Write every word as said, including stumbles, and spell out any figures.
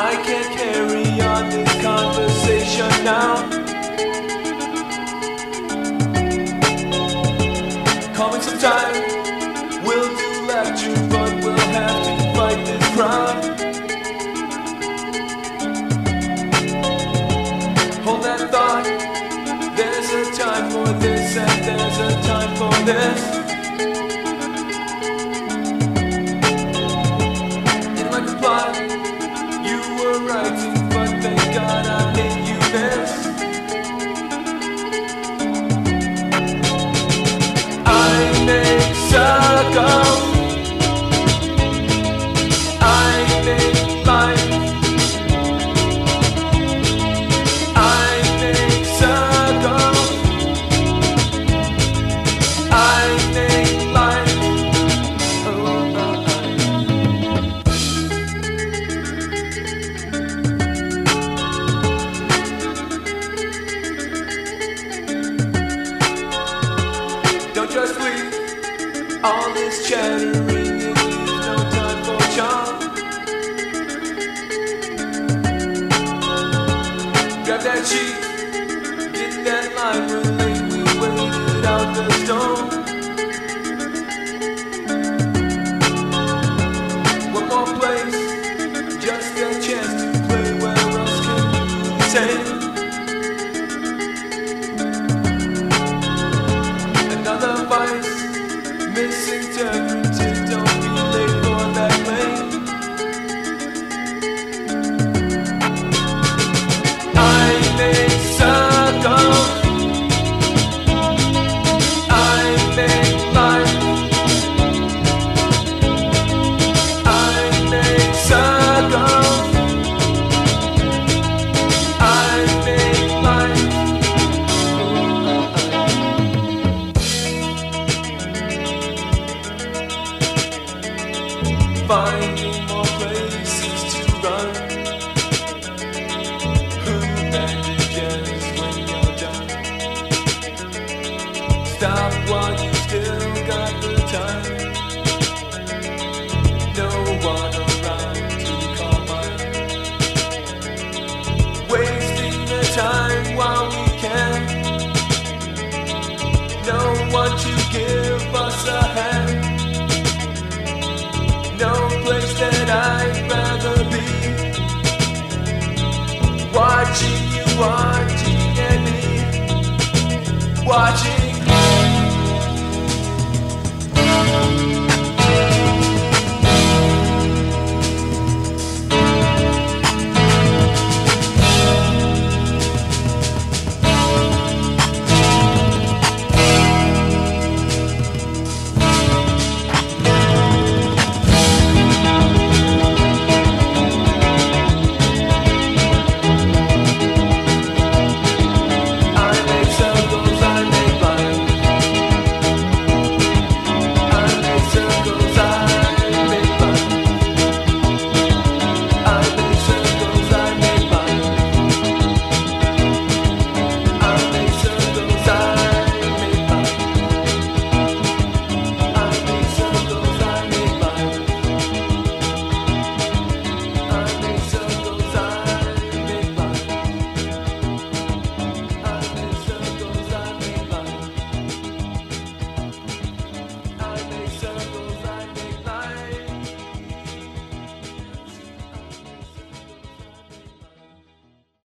I can't carry on this conversation now. Call me sometime, we'll do lecture, but we'll have to fight this crowd. Hold that thought, there's a time for this and there's a time for this. In like a plot, you were writing, but thank God I made you this. I make circles, I make life, I make circles, I make life. Oh, oh, don't just leave all this chattering, it leaves no time for charm. Grab that sheet, get that line, relate, we waited out the storm. One more place, just a chance to play, where else can you say? Another vice, misinterpreted, don't be late for that plane. I make circles, I make life, I make circles, I make life. Finding more places to run. Who bandages when you're done? Stop while you still got the time. No one around to call mine. Wasting the time while we can. No one to give us a hand. No place that I'd rather be. Watching you, watching and me, watching